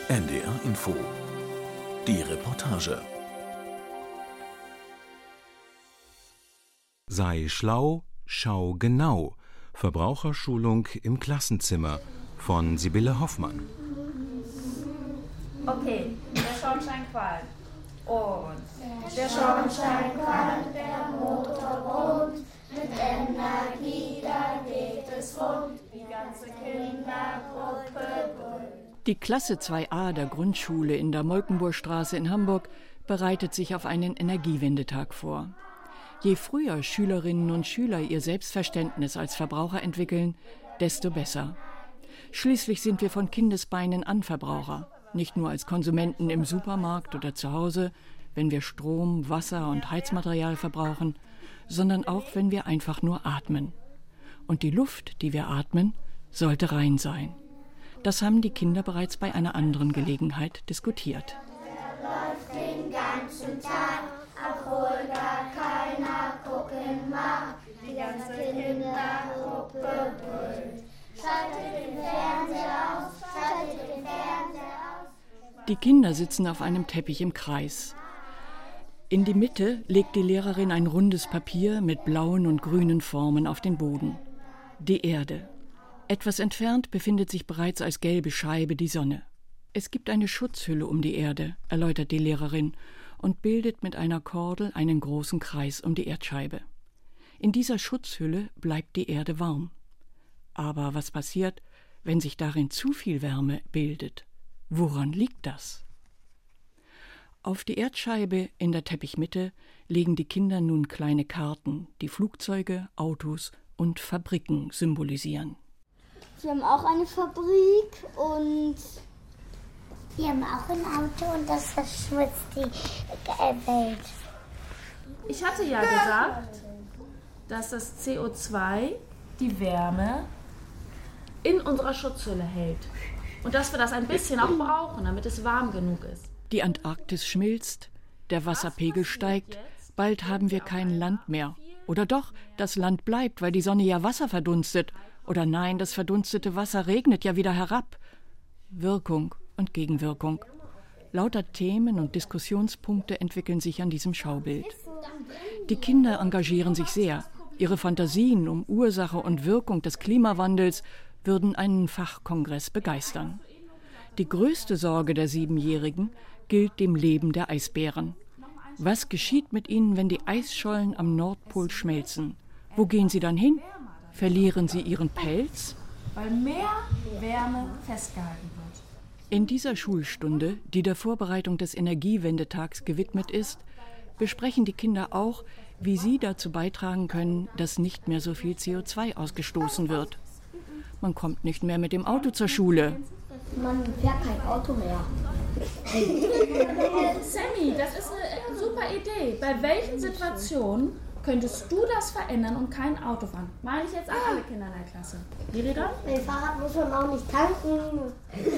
NDR Info. Die Reportage. Sei schlau, schau genau. Verbraucherschulung im Klassenzimmer von Sibylle Hoffmann. Okay, der Schornstein qualmt. Und der Schornstein qualmt, der Motor brummt, mit Energie, da geht es rund, die ganze Kindergruppe brüllt. Die Klasse 2a der Grundschule in der Molkenburgstraße in Hamburg bereitet sich auf einen Energiewendetag vor. Je früher Schülerinnen und Schüler ihr Selbstverständnis als Verbraucher entwickeln, desto besser. Schließlich sind wir von Kindesbeinen an Verbraucher, nicht nur als Konsumenten im Supermarkt oder zu Hause, wenn wir Strom, Wasser und Heizmaterial verbrauchen, sondern auch, wenn wir einfach nur atmen. Und die Luft, die wir atmen, sollte rein sein. Das haben die Kinder bereits bei einer anderen Gelegenheit diskutiert. Er läuft den ganzen Tag, obwohl gar keiner gucken mag. Die ganze Kindergruppe brüllt. Schaltet den Fernseher aus, schaltet den Fernseher aus. Die Kinder sitzen auf einem Teppich im Kreis. In die Mitte legt die Lehrerin ein rundes Papier mit blauen und grünen Formen auf den Boden. Die Erde. Etwas entfernt befindet sich bereits als gelbe Scheibe die Sonne. Es gibt eine Schutzhülle um die Erde, erläutert die Lehrerin, und bildet mit einer Kordel einen großen Kreis um die Erdscheibe. In dieser Schutzhülle bleibt die Erde warm. Aber was passiert, wenn sich darin zu viel Wärme bildet? Woran liegt das? Auf die Erdscheibe in der Teppichmitte legen die Kinder nun kleine Karten, die Flugzeuge, Autos und Fabriken symbolisieren. Wir haben auch eine Fabrik und wir haben auch ein Auto und das verschmutzt die Welt. Ich hatte ja gesagt, dass das CO2 die Wärme in unserer Schutzhülle hält. Und dass wir das ein bisschen auch brauchen, damit es warm genug ist. Die Antarktis schmilzt, der Wasserpegel steigt, bald haben wir kein Land mehr. Oder doch, das Land bleibt, weil die Sonne ja Wasser verdunstet. Oder nein, das verdunstete Wasser regnet ja wieder herab. Wirkung und Gegenwirkung. Lauter Themen und Diskussionspunkte entwickeln sich an diesem Schaubild. Die Kinder engagieren sich sehr. Ihre Fantasien um Ursache und Wirkung des Klimawandels würden einen Fachkongress begeistern. Die größte Sorge der 7-Jährigen gilt dem Leben der Eisbären. Was geschieht mit ihnen, wenn die Eisschollen am Nordpol schmelzen? Wo gehen sie dann hin? Verlieren sie ihren Pelz? Weil mehr Wärme festgehalten wird. In dieser Schulstunde, die der Vorbereitung des Energiewendetags gewidmet ist, besprechen die Kinder auch, wie sie dazu beitragen können, dass nicht mehr so viel CO2 ausgestoßen wird. Man kommt nicht mehr mit dem Auto zur Schule. man fährt kein Auto mehr. Sammy, das ist eine super Idee. Bei welchen Situationen könntest du das verändern und kein Auto fahren? Meine ich jetzt an alle Kinder in der Klasse. Miriam? Mein Fahrrad muss man auch nicht tanken.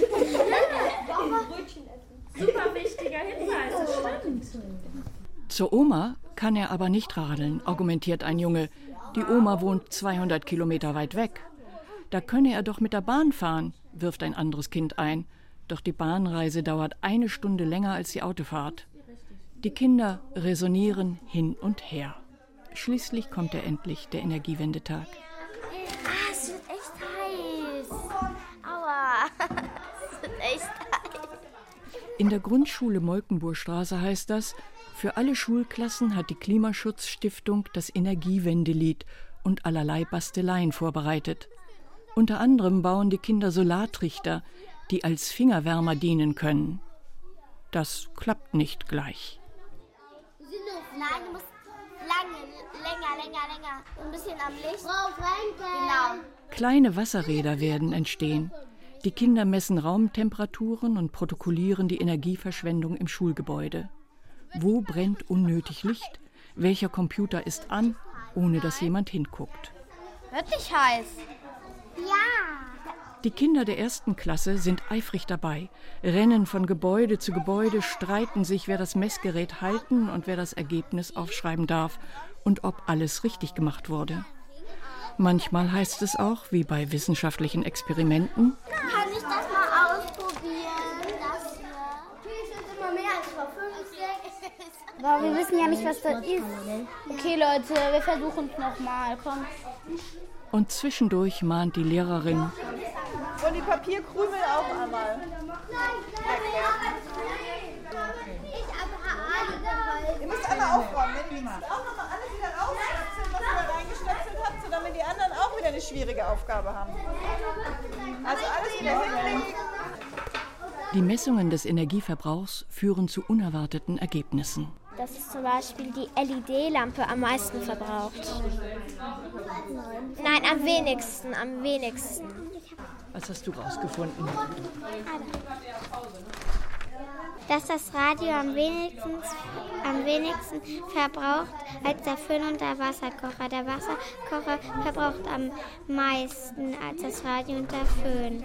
Super wichtiger Hinweis, das stimmt. Zur Oma kann er aber nicht radeln, argumentiert ein Junge. Die Oma wohnt 200 Kilometer weit weg. Da könne er doch mit der Bahn fahren, wirft ein anderes Kind ein. Doch die Bahnreise dauert 1 Stunde länger als die Autofahrt. Die Kinder resonieren hin und her. Schließlich kommt endlich der Energiewendetag. Es wird echt heiß. Aua, es wird echt heiß. In der Grundschule Molkenburgstraße heißt das, für alle Schulklassen hat die Klimaschutzstiftung das Energiewendelied und allerlei Basteleien vorbereitet. Unter anderem bauen die Kinder Solartrichter, die als Fingerwärmer dienen können. Das klappt nicht gleich. Nein, du musst länger. Ein bisschen am Licht. Frau Franke! Genau. Kleine Wasserräder werden entstehen. Die Kinder messen Raumtemperaturen und protokollieren die Energieverschwendung im Schulgebäude. Wo brennt unnötig Licht? Welcher Computer ist an, ohne dass jemand hinguckt? Wirklich heiß. Ja. Die Kinder der 1. Klasse sind eifrig dabei, rennen von Gebäude zu Gebäude, streiten sich, wer das Messgerät halten und wer das Ergebnis aufschreiben darf und ob alles richtig gemacht wurde. Manchmal heißt es auch, wie bei wissenschaftlichen Experimenten: Kann ich das mal ausprobieren? Aber wir wissen ja nicht, was das ist. Okay, Leute, wir versuchen es nochmal. Komm. Und zwischendurch mahnt die Lehrerin: Und die Papierkrümel auch einmal. Ihr müsst einmal aufräumen. Ihr müsst auch nochmal alles wieder rausstöpseln, was ihr da reingestöpselt habt, damit die anderen auch wieder eine schwierige Aufgabe haben. Also alles wieder hinlegen. Die Messungen des Energieverbrauchs führen zu unerwarteten Ergebnissen. Dass zum Beispiel die LED-Lampe am meisten verbraucht. Nein, am wenigsten. Was hast du rausgefunden? Dass das Radio am wenigsten verbraucht als der Föhn und der Wasserkocher. Der Wasserkocher verbraucht am meisten als das Radio und der Föhn.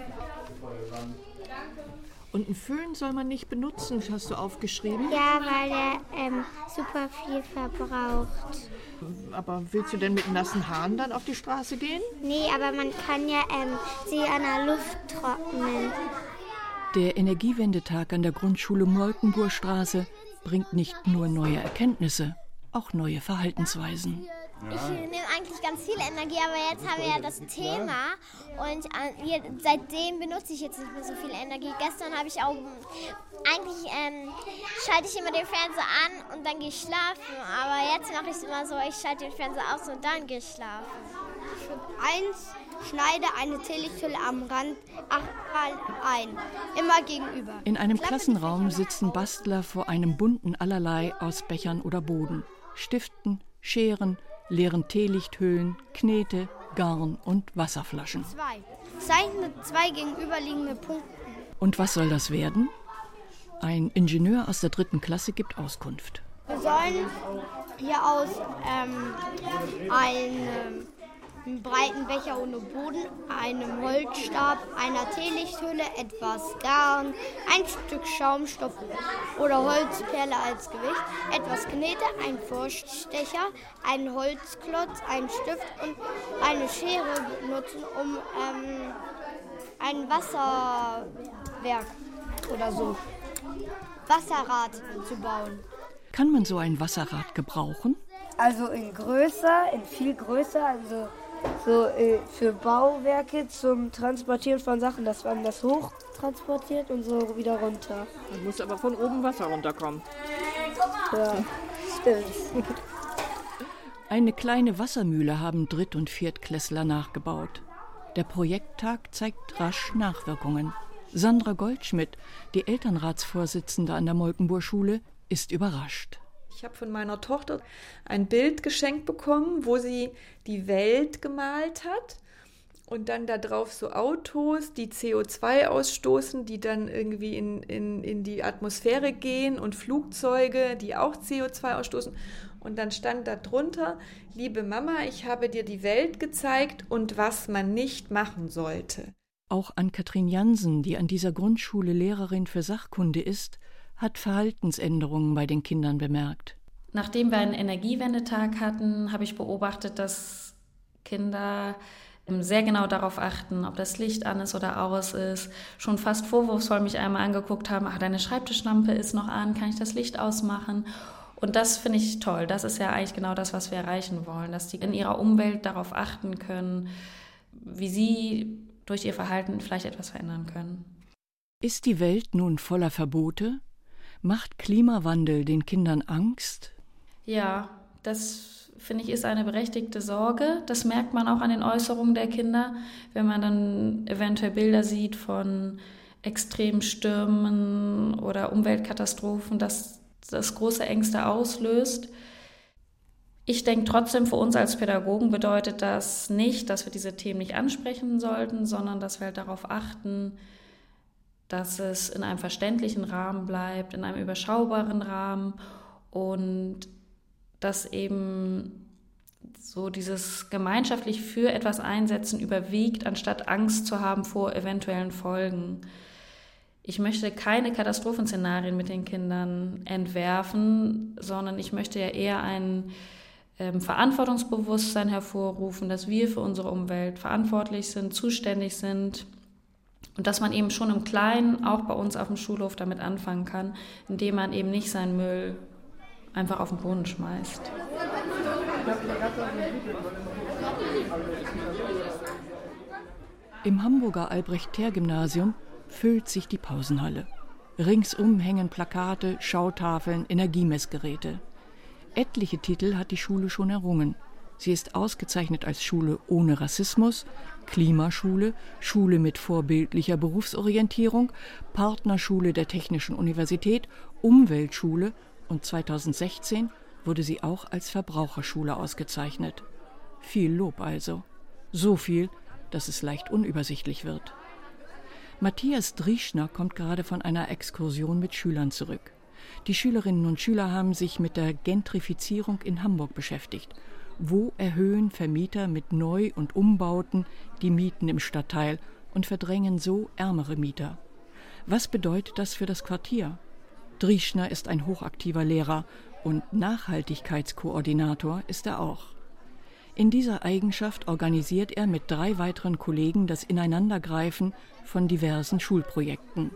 Und einen Föhn soll man nicht benutzen, hast du aufgeschrieben? Ja, weil der super viel verbraucht. Aber willst du denn mit nassen Haaren dann auf die Straße gehen? Nee, aber man kann ja sie an der Luft trocknen. Der Energiewendetag an der Grundschule Molkenburstraße bringt nicht nur neue Erkenntnisse, auch neue Verhaltensweisen. Ich nehme eigentlich ganz viel Energie, aber jetzt haben wir ja das Thema und seitdem benutze ich jetzt nicht mehr so viel Energie. Gestern habe ich auch, eigentlich schalte ich immer den Fernseher an und dann gehe ich schlafen, aber jetzt mache ich es immer so, ich schalte den Fernseher aus und dann gehe ich schlafen. Schneide eine Teelichthülle am Rand 8-mal ein, immer gegenüber. In einem Klassenraum sitzen Bastler vor einem bunten Allerlei aus Bechern oder Boden. Stiften, Scheren, leeren Teelichthüllen, Knete, Garn und Wasserflaschen. Zeichne 2 gegenüberliegende Punkte. Und was soll das werden? Ein Ingenieur aus der 3. Klasse gibt Auskunft. Wir sollen hier aus einem breiten Becher ohne Boden, einem Holzstab, einer Teelichthülle, etwas Garn, ein Stück Schaumstoff oder Holzperle als Gewicht, etwas Knete, ein Vorstecher, einen Holzklotz, einen Stift und eine Schere benutzen, um ein Wasserwerk oder so, Wasserrad zu bauen. Kann man so ein Wasserrad gebrauchen? Also in viel größer, also so für Bauwerke zum Transportieren von Sachen, dass man das hoch transportiert und so wieder runter. Da muss aber von oben Wasser runterkommen. Ja, stimmt. Eine kleine Wassermühle haben Dritt- und Viertklässler nachgebaut. Der Projekttag zeigt rasch Nachwirkungen. Sandra Goldschmidt, die Elternratsvorsitzende an der Molkenburschule, ist überrascht. Ich habe von meiner Tochter ein Bild geschenkt bekommen, wo sie die Welt gemalt hat und dann da drauf so Autos, die CO2 ausstoßen, die dann irgendwie in die Atmosphäre gehen und Flugzeuge, die auch CO2 ausstoßen. Und dann stand da drunter: Liebe Mama, ich habe dir die Welt gezeigt und was man nicht machen sollte. Auch Ann-Kathrin Jansen, die an dieser Grundschule Lehrerin für Sachkunde ist, hat Verhaltensänderungen bei den Kindern bemerkt. Nachdem wir einen Energiewendetag hatten, habe ich beobachtet, dass Kinder sehr genau darauf achten, ob das Licht an ist oder aus ist. Schon fast vorwurfsvoll mich einmal angeguckt haben: Ach, deine Schreibtischlampe ist noch an, kann ich das Licht ausmachen? Und das finde ich toll. Das ist ja eigentlich genau das, was wir erreichen wollen, dass die in ihrer Umwelt darauf achten können, wie sie durch ihr Verhalten vielleicht etwas verändern können. Ist die Welt nun voller Verbote? Macht Klimawandel den Kindern Angst? Ja, das finde ich ist eine berechtigte Sorge. Das merkt man auch an den Äußerungen der Kinder, wenn man dann eventuell Bilder sieht von extremen Stürmen oder Umweltkatastrophen, dass das große Ängste auslöst. Ich denke trotzdem, für uns als Pädagogen bedeutet das nicht, dass wir diese Themen nicht ansprechen sollten, sondern dass wir halt darauf achten, dass es in einem verständlichen Rahmen bleibt, in einem überschaubaren Rahmen und dass eben so dieses gemeinschaftlich für etwas einsetzen überwiegt, anstatt Angst zu haben vor eventuellen Folgen. Ich möchte keine Katastrophenszenarien mit den Kindern entwerfen, sondern ich möchte ja eher ein Verantwortungsbewusstsein hervorrufen, dass wir für unsere Umwelt verantwortlich sind, zuständig sind. Und dass man eben schon im Kleinen, auch bei uns auf dem Schulhof, damit anfangen kann, indem man eben nicht seinen Müll einfach auf den Boden schmeißt. Im Hamburger Albrecht-Thaer-Gymnasium füllt sich die Pausenhalle. Ringsum hängen Plakate, Schautafeln, Energiemessgeräte. Etliche Titel hat die Schule schon errungen. Sie ist ausgezeichnet als Schule ohne Rassismus, Klimaschule, Schule mit vorbildlicher Berufsorientierung, Partnerschule der Technischen Universität, Umweltschule und 2016 wurde sie auch als Verbraucherschule ausgezeichnet. Viel Lob also. So viel, dass es leicht unübersichtlich wird. Matthias Drieschner kommt gerade von einer Exkursion mit Schülern zurück. Die Schülerinnen und Schüler haben sich mit der Gentrifizierung in Hamburg beschäftigt. Wo erhöhen Vermieter mit Neu- und Umbauten die Mieten im Stadtteil und verdrängen so ärmere Mieter? Was bedeutet das für das Quartier? Drieschner ist ein hochaktiver Lehrer und Nachhaltigkeitskoordinator ist er auch. In dieser Eigenschaft organisiert er mit 3 weiteren Kollegen das Ineinandergreifen von diversen Schulprojekten.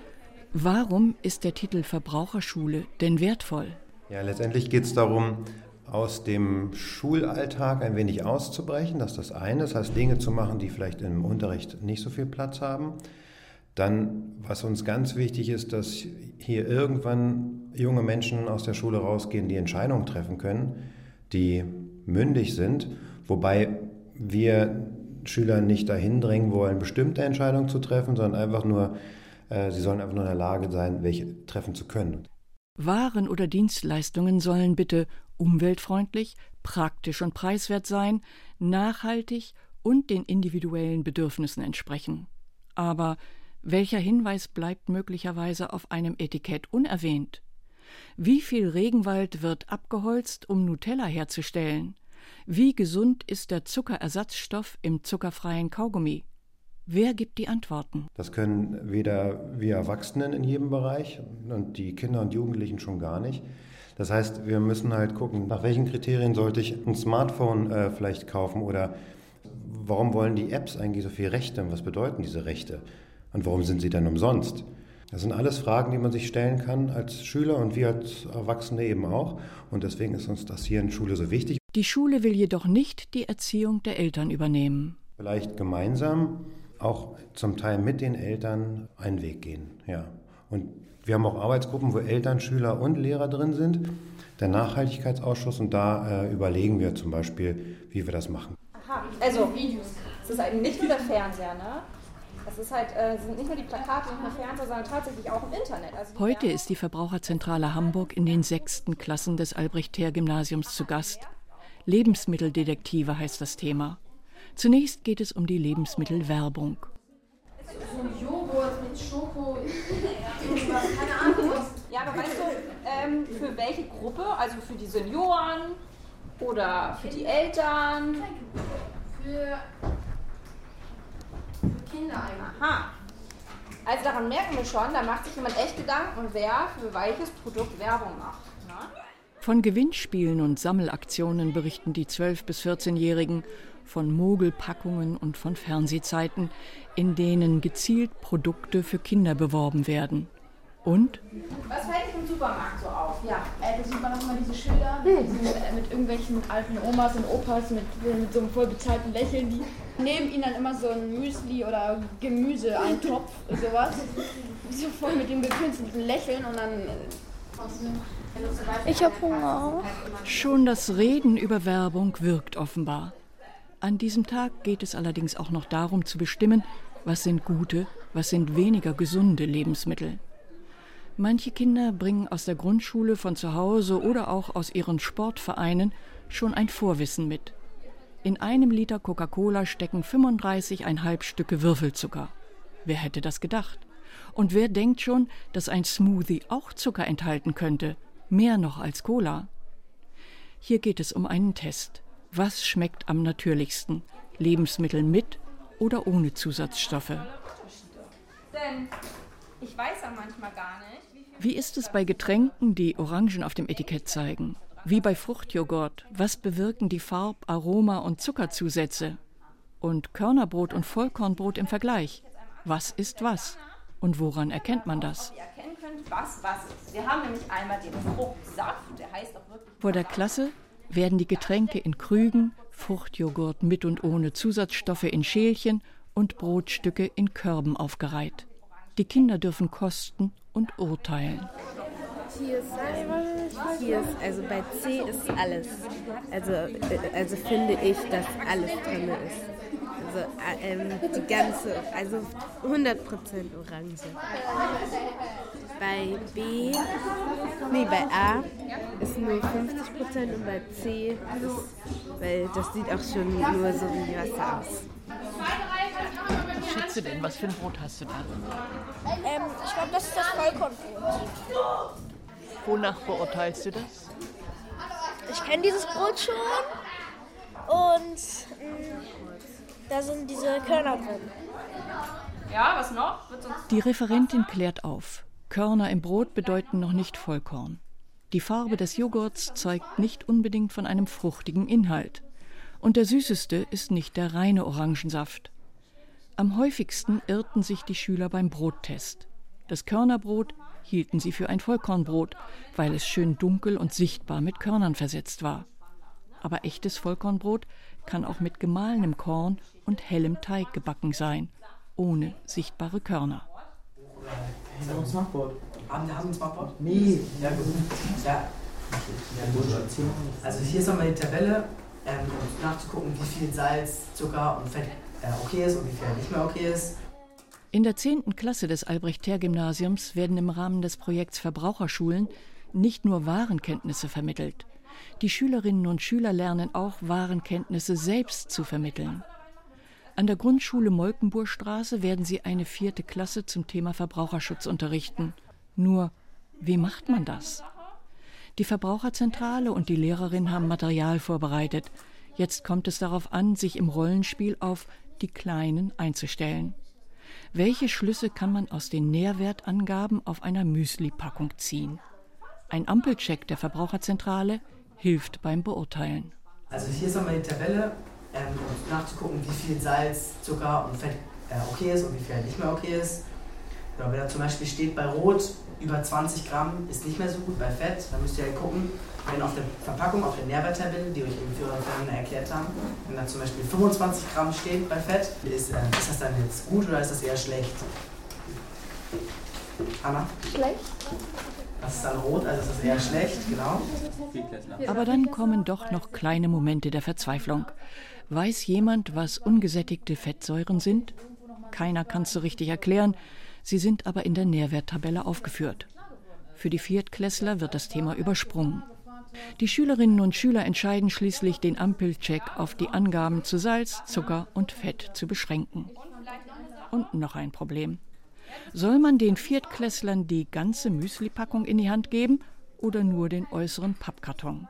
Warum ist der Titel Verbraucherschule denn wertvoll? Ja, letztendlich geht es darum, aus dem Schulalltag ein wenig auszubrechen. Das ist das eine. Das heißt, Dinge zu machen, die vielleicht im Unterricht nicht so viel Platz haben. Dann, was uns ganz wichtig ist, dass hier irgendwann junge Menschen aus der Schule rausgehen, die Entscheidungen treffen können, die mündig sind, wobei wir Schüler nicht dahin drängen wollen, bestimmte Entscheidungen zu treffen, sondern einfach nur, sie sollen einfach nur in der Lage sein, welche treffen zu können. Waren oder Dienstleistungen sollen bitte umweltfreundlich, praktisch und preiswert sein, nachhaltig und den individuellen Bedürfnissen entsprechen. Aber welcher Hinweis bleibt möglicherweise auf einem Etikett unerwähnt? Wie viel Regenwald wird abgeholzt, um Nutella herzustellen? Wie gesund ist der Zuckerersatzstoff im zuckerfreien Kaugummi? Wer gibt die Antworten? Das können weder wir Erwachsenen in jedem Bereich und die Kinder und Jugendlichen schon gar nicht. Das heißt, wir müssen halt gucken, nach welchen Kriterien sollte ich ein Smartphone vielleicht kaufen oder warum wollen die Apps eigentlich so viel Rechte und was bedeuten diese Rechte und warum sind sie dann umsonst? Das sind alles Fragen, die man sich stellen kann als Schüler und wir als Erwachsene eben auch und deswegen ist uns das hier in Schule so wichtig. Die Schule will jedoch nicht die Erziehung der Eltern übernehmen. Vielleicht gemeinsam, auch zum Teil mit den Eltern einen Weg gehen, ja. Und wir haben auch Arbeitsgruppen, wo Eltern, Schüler und Lehrer drin sind, der Nachhaltigkeitsausschuss und da überlegen wir zum Beispiel, wie wir das machen. Aha, also es ist halt nicht nur der Fernseher, ne? Es ist halt, sind nicht nur die Plakate und der Fernseher, sondern tatsächlich auch im Internet. Also heute ist die Verbraucherzentrale Hamburg in den 6. Klassen des Albrecht-Thaer-Gymnasiums zu Gast. Lebensmitteldetektive heißt das Thema. Zunächst geht es um die Lebensmittelwerbung. So ein Joghurt mit Schoko, keine Ahnung. Ja, aber weißt du, für welche Gruppe? Also für die Senioren oder für die Eltern? Für Kinder eigentlich. Aha. Also daran merken wir schon, da macht sich jemand echt Gedanken, wer für welches Produkt Werbung macht. Ne? Von Gewinnspielen und Sammelaktionen berichten die 12- bis 14-Jährigen, von Mogelpackungen und von Fernsehzeiten, in denen gezielt Produkte für Kinder beworben werden. Und? Was fällt im Supermarkt so auf? Ja. Da sieht man auch immer diese Schilder mit irgendwelchen alten Omas und Opas mit so einem voll bezahlten Lächeln. Die nehmen ihnen dann immer so ein Müsli oder Gemüse, einen Topf, sowas. So voll mit dem gekünstelten Lächeln und dann... Ich hab Hunger. Schon das Reden über Werbung wirkt offenbar. An diesem Tag geht es allerdings auch noch darum zu bestimmen, was sind gute, was sind weniger gesunde Lebensmittel. Manche Kinder bringen aus der Grundschule, von zu Hause oder auch aus ihren Sportvereinen schon ein Vorwissen mit. In einem Liter Coca-Cola stecken 35,5 Stücke Würfelzucker. Wer hätte das gedacht? Und wer denkt schon, dass ein Smoothie auch Zucker enthalten könnte? Mehr noch als Cola. Hier geht es um einen Test. Was schmeckt am natürlichsten? Lebensmittel mit oder ohne Zusatzstoffe? Denn ich weiß ja manchmal gar nicht, wie ist es bei Getränken, die Orangen auf dem Etikett zeigen? Wie bei Fruchtjoghurt? Was bewirken die Farb-, Aroma- und Zuckerzusätze? Und Körnerbrot und Vollkornbrot im Vergleich? Was ist was? Und woran erkennt man das? Ihr erkennen könnt, was ist. Wir haben nämlich einmal den Fruchtsaft, der heißt auch wirklich... Vor der Klasse werden die Getränke in Krügen, Fruchtjoghurt mit und ohne Zusatzstoffe in Schälchen und Brotstücke in Körben aufgereiht. Die Kinder dürfen kosten und urteilen. Also bei C ist alles. Also finde ich, dass alles drin ist. Also die ganze, also 100% Orange. Bei A ist nur 50% und bei C ist, weil das sieht auch schon nur so wie Wasser aus. Was schätzt du denn? Was für ein Brot hast du da? Ich glaube, das ist das Vollkornbrot. Wonach beurteilst du das? Ich kenne dieses Brot schon und da sind diese Körner drin. Ja, was noch? Die Referentin klärt auf. Körner im Brot bedeuten noch nicht Vollkorn. Die Farbe des Joghurts zeugt nicht unbedingt von einem fruchtigen Inhalt. Und der süßeste ist nicht der reine Orangensaft. Am häufigsten irrten sich die Schüler beim Brottest. Das Körnerbrot hielten sie für ein Vollkornbrot, weil es schön dunkel und sichtbar mit Körnern versetzt war. Aber echtes Vollkornbrot kann auch mit gemahlenem Korn und hellem Teig gebacken sein, ohne sichtbare Körner. Haben wir ein Smartboard? Haben wir ein Smartboard? Nee. Ja, gut. Ja. Also hier ist nochmal die Tabelle, um nachzugucken, wie viel Salz, Zucker und Fett okay ist und wie viel nicht mehr okay ist. In der 10. Klasse des Albrecht-Therr-Gymnasiums werden im Rahmen des Projekts Verbraucherschulen nicht nur Warenkenntnisse vermittelt. Die Schülerinnen und Schüler lernen auch, Warenkenntnisse selbst zu vermitteln. An der Grundschule Molkenburstraße werden sie eine 4. Klasse zum Thema Verbraucherschutz unterrichten. Nur, wie macht man das? Die Verbraucherzentrale und die Lehrerin haben Material vorbereitet. Jetzt kommt es darauf an, sich im Rollenspiel auf die Kleinen einzustellen. Welche Schlüsse kann man aus den Nährwertangaben auf einer Müsli-Packung ziehen? Ein Ampelcheck der Verbraucherzentrale hilft beim Beurteilen. Also hier ist nochmal die Tabelle, um nachzugucken, wie viel Salz, Zucker und Fett okay ist und wie viel nicht mehr okay ist. Genau, wenn da zum Beispiel steht, bei Rot über 20 Gramm ist nicht mehr so gut, bei Fett, dann müsst ihr halt gucken, wenn auf der Verpackung, auf der Nährwerttabelle, die euch im Führer erklärt haben, wenn da zum Beispiel 25 Gramm steht bei Fett, ist das dann jetzt gut oder ist das eher schlecht? Anna? Schlecht. Das ist dann rot, also ist das eher schlecht, genau. Aber dann kommen doch noch kleine Momente der Verzweiflung. Weiß jemand, was ungesättigte Fettsäuren sind? Keiner kann es so richtig erklären, sie sind aber in der Nährwerttabelle aufgeführt. Für die Viertklässler wird das Thema übersprungen. Die Schülerinnen und Schüler entscheiden schließlich, den Ampelcheck auf die Angaben zu Salz, Zucker und Fett zu beschränken. Und noch ein Problem. Soll man den Viertklässlern die ganze Müsli-Packung in die Hand geben oder nur den äußeren Pappkarton?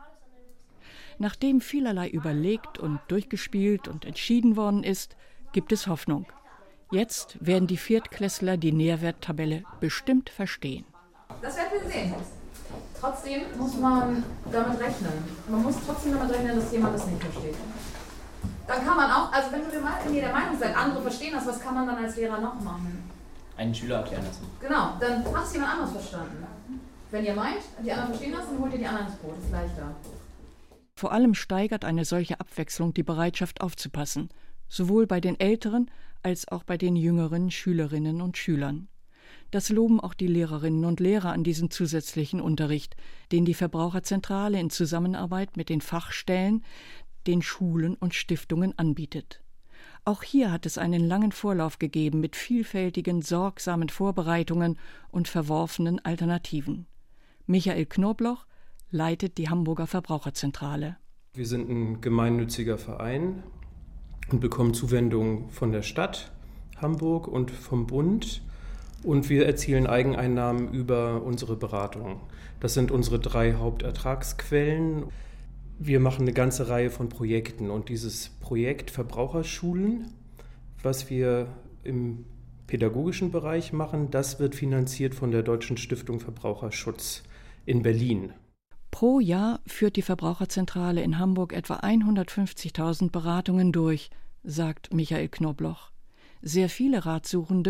Nachdem vielerlei überlegt und durchgespielt und entschieden worden ist, gibt es Hoffnung. Jetzt werden die Viertklässler die Nährwerttabelle bestimmt verstehen. Das werden wir sehen. Trotzdem muss man damit rechnen. Man muss trotzdem damit rechnen, dass jemand das nicht versteht. Dann kann man auch, also wenn ihr der Meinung seid, andere verstehen das, was kann man dann als Lehrer noch machen? Einen Schüler erklären lassen. Genau, dann hat es jemand anderes verstanden. Wenn ihr meint, die anderen verstehen das, dann holt ihr die anderen ins Boot. Das ist leichter. Vor allem steigert eine solche Abwechslung die Bereitschaft aufzupassen, sowohl bei den älteren als auch bei den jüngeren Schülerinnen und Schülern. Das loben auch die Lehrerinnen und Lehrer an diesem zusätzlichen Unterricht, den die Verbraucherzentrale in Zusammenarbeit mit den Fachstellen, den Schulen und Stiftungen anbietet. Auch hier hat es einen langen Vorlauf gegeben mit vielfältigen, sorgsamen Vorbereitungen und verworfenen Alternativen. Michael Knobloch leitet die Hamburger Verbraucherzentrale. Wir sind ein gemeinnütziger Verein und bekommen Zuwendungen von der Stadt Hamburg und vom Bund. Und wir erzielen Eigeneinnahmen über unsere Beratung. Das sind unsere 3 Hauptertragsquellen. Wir machen eine ganze Reihe von Projekten. Und dieses Projekt Verbraucherschulen, was wir im pädagogischen Bereich machen, das wird finanziert von der Deutschen Stiftung Verbraucherschutz in Berlin. Pro Jahr führt die Verbraucherzentrale in Hamburg etwa 150.000 Beratungen durch, sagt Michael Knobloch. Sehr viele Ratsuchende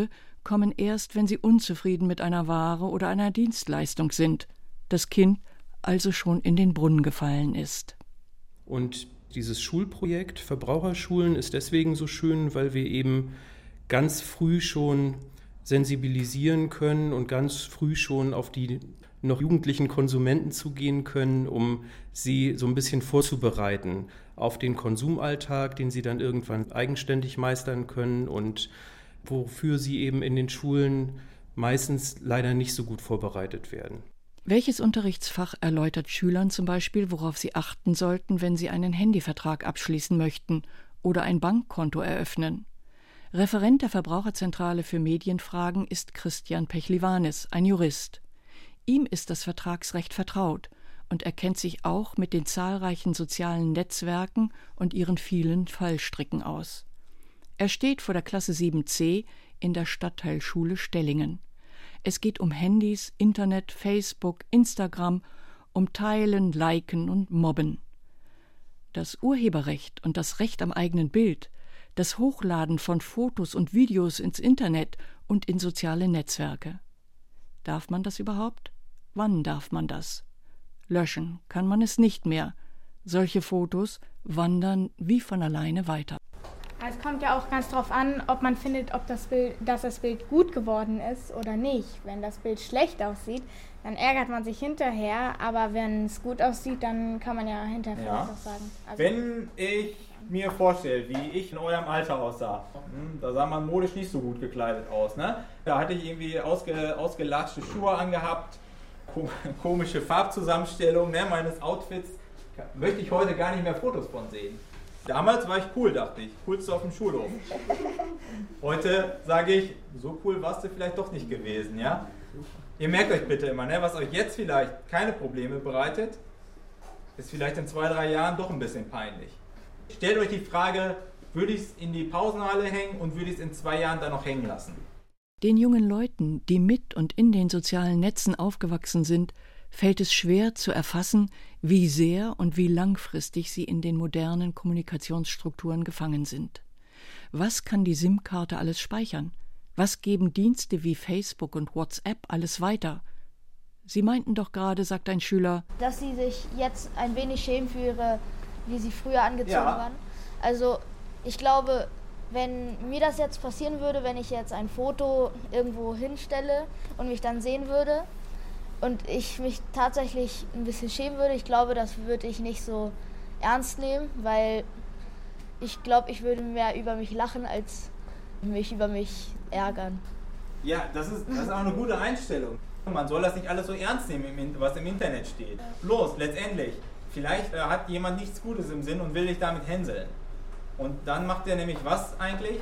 kommen erst, wenn sie unzufrieden mit einer Ware oder einer Dienstleistung sind, das Kind also schon in den Brunnen gefallen ist. Und dieses Schulprojekt Verbraucherschulen ist deswegen so schön, weil wir eben ganz früh schon sensibilisieren können und ganz früh schon auf die noch jugendlichen Konsumenten zugehen können, um sie so ein bisschen vorzubereiten auf den Konsumalltag, den sie dann irgendwann eigenständig meistern können und wofür sie eben in den Schulen meistens leider nicht so gut vorbereitet werden. Welches Unterrichtsfach erläutert Schülern zum Beispiel, worauf sie achten sollten, wenn sie einen Handyvertrag abschließen möchten oder ein Bankkonto eröffnen? Referent der Verbraucherzentrale für Medienfragen ist Christian Pechliwanis, ein Jurist. Ihm ist das Vertragsrecht vertraut und er kennt sich auch mit den zahlreichen sozialen Netzwerken und ihren vielen Fallstricken aus. Er steht vor der Klasse 7c in der Stadtteilschule Stellingen. Es geht um Handys, Internet, Facebook, Instagram, um Teilen, Liken und Mobben. Das Urheberrecht und das Recht am eigenen Bild, das Hochladen von Fotos und Videos ins Internet und in soziale Netzwerke. Darf man das überhaupt? Wann darf man das? Löschen kann man es nicht mehr. Solche Fotos wandern wie von alleine weiter. Es kommt ja auch ganz drauf an, ob man findet, dass das Bild gut geworden ist oder nicht. Wenn das Bild schlecht aussieht, dann ärgert man sich hinterher, aber wenn es gut aussieht, dann kann man ja hinterher vielleicht auch sagen. Also wenn ich mir vorstelle, wie ich in eurem Alter aussah, da sah man modisch nicht so gut gekleidet aus, ne? Da hatte ich irgendwie ausgelatschte Schuhe angehabt, komische Farbzusammenstellung, ne, meines Outfits. Möchte ich heute gar nicht mehr Fotos von sehen. Damals war ich cool, dachte ich. Coolste auf dem Schulhof. Heute sage ich, so cool warst du vielleicht doch nicht gewesen, ja? Ihr merkt euch bitte immer, ne, was euch jetzt vielleicht keine Probleme bereitet, ist vielleicht in 2-3 Jahren doch ein bisschen peinlich. Stellt euch die Frage, würde ich es in die Pausenhalle hängen und würde ich es in 2 Jahren dann noch hängen lassen? Den jungen Leuten, die mit und in den sozialen Netzen aufgewachsen sind, fällt es schwer zu erfassen, wie sehr und wie langfristig sie in den modernen Kommunikationsstrukturen gefangen sind. Was kann die SIM-Karte alles speichern? Was geben Dienste wie Facebook und WhatsApp alles weiter? Sie meinten doch gerade, sagt ein Schüler, dass sie sich jetzt ein wenig schämen für ihre, wie sie früher angezogen waren. Also ich glaube, wenn mir das jetzt passieren würde, wenn ich jetzt ein Foto irgendwo hinstelle und mich dann sehen würde und ich mich tatsächlich ein bisschen schämen würde, ich glaube, das würde ich nicht so ernst nehmen, weil ich glaube, ich würde mehr über mich lachen, als mich über mich ärgern. Ja, das ist auch eine gute Einstellung. Man soll das nicht alles so ernst nehmen, was im Internet steht. Bloß, letztendlich, vielleicht hat jemand nichts Gutes im Sinn und will dich damit hänseln. Und dann macht er nämlich was eigentlich?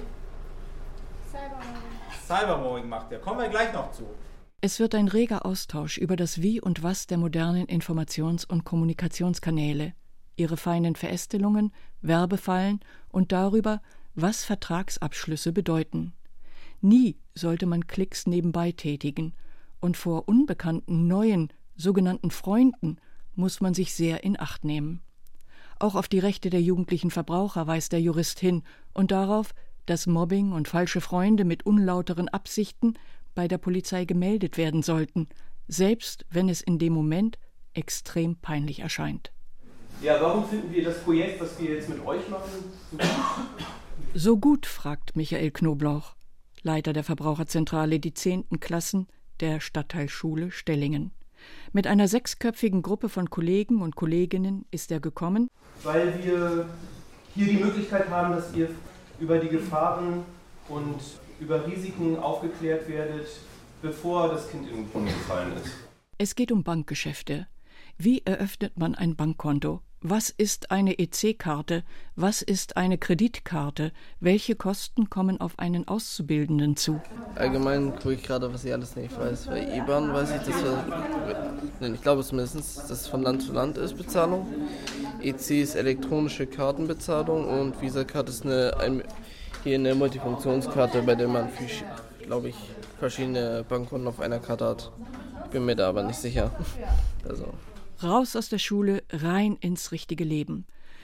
Cybermobbing macht er. Kommen wir gleich noch zu. Es wird ein reger Austausch über das Wie und Was der modernen Informations- und Kommunikationskanäle, ihre feinen Verästelungen, Werbefallen und darüber, was Vertragsabschlüsse bedeuten. Nie sollte man Klicks nebenbei tätigen und vor unbekannten, neuen, sogenannten Freunden muss man sich sehr in Acht nehmen. Auch auf die Rechte der jugendlichen Verbraucher weist der Jurist hin und darauf, dass Mobbing und falsche Freunde mit unlauteren Absichten bei der Polizei gemeldet werden sollten, selbst wenn es in dem Moment extrem peinlich erscheint. Ja, warum finden wir das Projekt, was wir jetzt mit euch machen, so gut? So gut, fragt Michael Knoblauch, Leiter der Verbraucherzentrale, die 10. Klassen der Stadtteilschule Stellingen. Mit einer 6-köpfigen Gruppe von Kollegen und Kolleginnen ist er gekommen, weil wir hier die Möglichkeit haben, dass ihr über die Gefahren und über Risiken aufgeklärt werdet, bevor das Kind in den Brunnen gefallen ist. Es geht um Bankgeschäfte. Wie eröffnet man ein Bankkonto? Was ist eine EC-Karte? Was ist eine Kreditkarte? Welche Kosten kommen auf einen Auszubildenden zu? Allgemein gucke ich gerade, was ich alles nicht weiß. Bei IBAN weiß ich, ich glaube zumindest, dass es von Land zu Land ist, Bezahlung. EC ist elektronische Kartenbezahlung und Visa-Karte ist eine Multifunktionskarte, bei der man, glaube ich, verschiedene Bankkonten auf einer Karte hat. Ich bin mir da aber nicht sicher. Raus aus der Schule, rein ins richtige Leben.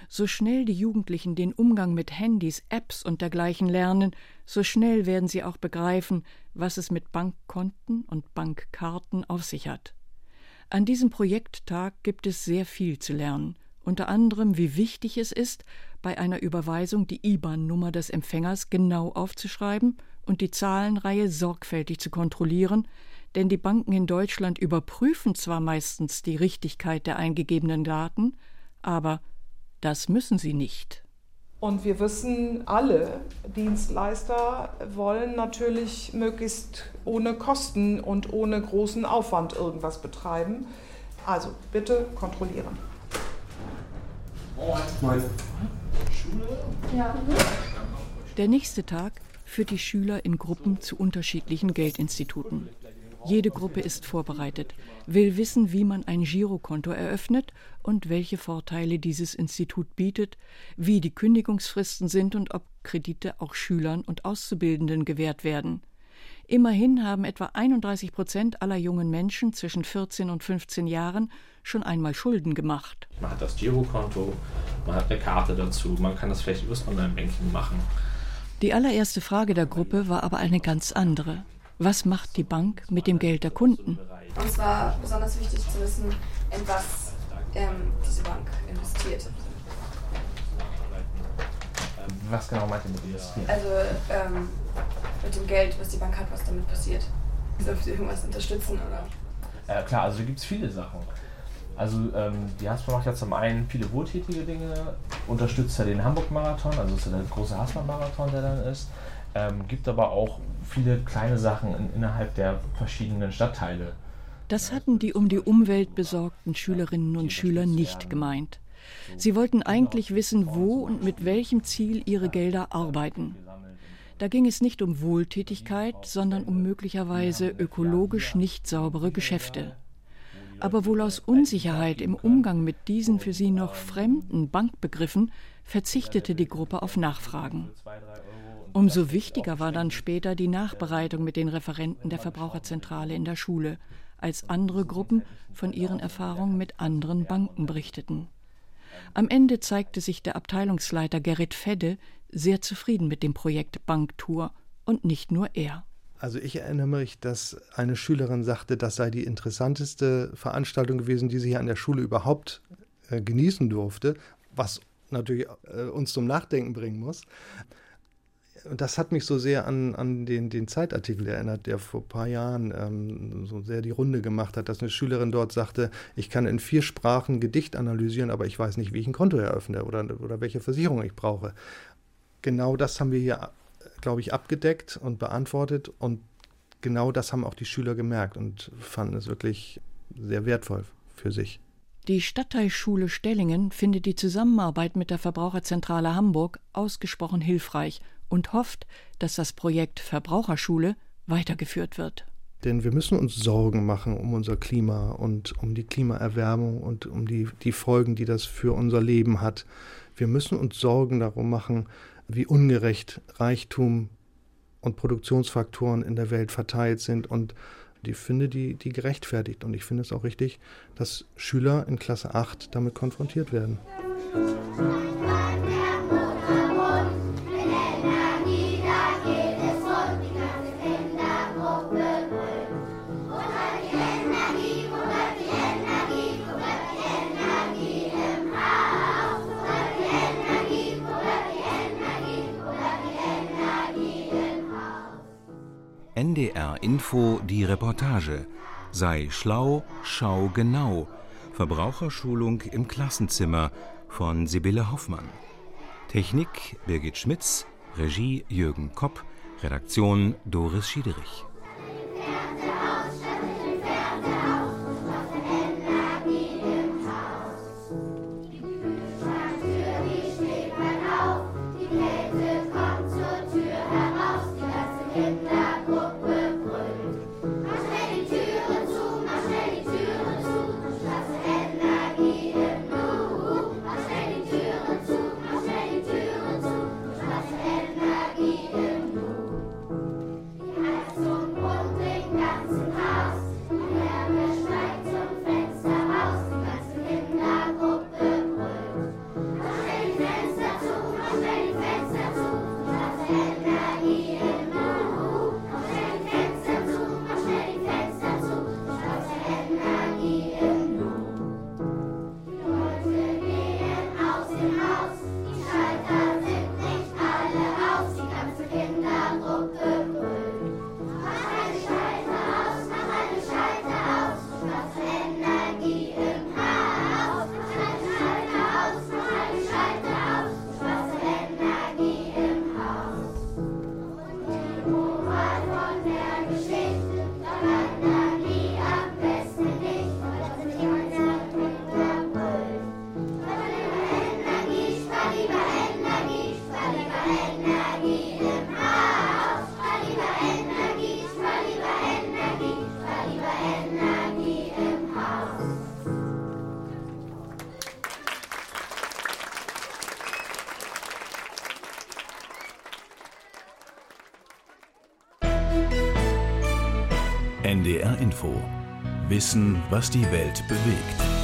So schnell die Jugendlichen den Umgang mit Handys, Apps und dergleichen lernen, so schnell werden sie auch begreifen, was es mit Bankkonten und Bankkarten auf sich hat. An diesem Projekttag gibt es sehr viel zu lernen, unter anderem, wie wichtig es ist, bei einer Überweisung die IBAN-Nummer des Empfängers genau aufzuschreiben und die Zahlenreihe sorgfältig zu kontrollieren, denn die Banken in Deutschland überprüfen zwar meistens die Richtigkeit der eingegebenen Daten, aber das müssen sie nicht. Und wir wissen, alle Dienstleister wollen natürlich möglichst ohne Kosten und ohne großen Aufwand irgendwas betreiben. Also bitte kontrollieren. Moin. Ja. Der nächste Tag führt die Schüler in Gruppen zu unterschiedlichen Geldinstituten. Jede Gruppe ist vorbereitet, will wissen, wie man ein Girokonto eröffnet und welche Vorteile dieses Institut bietet, wie die Kündigungsfristen sind und ob Kredite auch Schülern und Auszubildenden gewährt werden. Immerhin haben etwa 31% aller jungen Menschen zwischen 14 und 15 Jahren schon einmal Schulden gemacht. Man hat das Girokonto, man hat eine Karte dazu, man kann das vielleicht über das Online-Banking machen. Die allererste Frage der Gruppe war aber eine ganz andere. Was macht die Bank mit dem Geld der Kunden? Uns war besonders wichtig zu wissen, in was diese Bank investiert. Was genau meint ihr mit investieren? Also mit dem Geld, was die Bank hat, was damit passiert. Soll sie irgendwas unterstützen, oder? Klar, also da gibt es viele Sachen. Also die Haspa macht ja zum einen viele wohltätige Dinge, unterstützt ja den Hamburg-Marathon, also ist ja der große Haspa-Marathon, der dann ist. Gibt aber auch viele kleine Sachen innerhalb der verschiedenen Stadtteile. Das hatten die um die Umwelt besorgten Schülerinnen und Schüler nicht gemeint. Sie wollten eigentlich wissen, wo und mit welchem Ziel ihre Gelder arbeiten. Da ging es nicht um Wohltätigkeit, sondern um möglicherweise ökologisch nicht saubere Geschäfte. Aber wohl aus Unsicherheit im Umgang mit diesen für sie noch fremden Bankbegriffen verzichtete die Gruppe auf Nachfragen. Umso wichtiger war dann später die Nachbereitung mit den Referenten der Verbraucherzentrale in der Schule, als andere Gruppen von ihren Erfahrungen mit anderen Banken berichteten. Am Ende zeigte sich der Abteilungsleiter Gerrit Fedde sehr zufrieden mit dem Projekt Banktour und nicht nur er. Also ich erinnere mich, dass eine Schülerin sagte, das sei die interessanteste Veranstaltung gewesen, die sie hier an der Schule überhaupt genießen durfte, was natürlich uns zum Nachdenken bringen muss. Und das hat mich so sehr an den Zeitartikel erinnert, der vor ein paar Jahren so sehr die Runde gemacht hat, dass eine Schülerin dort sagte, ich kann in 4 Sprachen Gedicht analysieren, aber ich weiß nicht, wie ich ein Konto eröffne oder welche Versicherung ich brauche. Genau das haben wir hier, glaube ich, abgedeckt und beantwortet und genau das haben auch die Schüler gemerkt und fanden es wirklich sehr wertvoll für sich. Die Stadtteilschule Stellingen findet die Zusammenarbeit mit der Verbraucherzentrale Hamburg ausgesprochen hilfreich und hofft, dass das Projekt Verbraucherschule weitergeführt wird. Denn wir müssen uns Sorgen machen um unser Klima und um die Klimaerwärmung und um die Folgen, die das für unser Leben hat. Wir müssen uns Sorgen darum machen, wie ungerecht Reichtum und Produktionsfaktoren in der Welt verteilt sind. Und ich finde die gerechtfertigt. Und ich finde es auch richtig, dass Schüler in Klasse 8 damit konfrontiert werden. NDR Info, die Reportage. Sei schlau, schau genau. Verbraucherschulung im Klassenzimmer von Sibylle Hoffmann. Technik Birgit Schmitz, Regie Jürgen Kopp, Redaktion Doris Schiederich. So NDR Info. Wissen, was die Welt bewegt.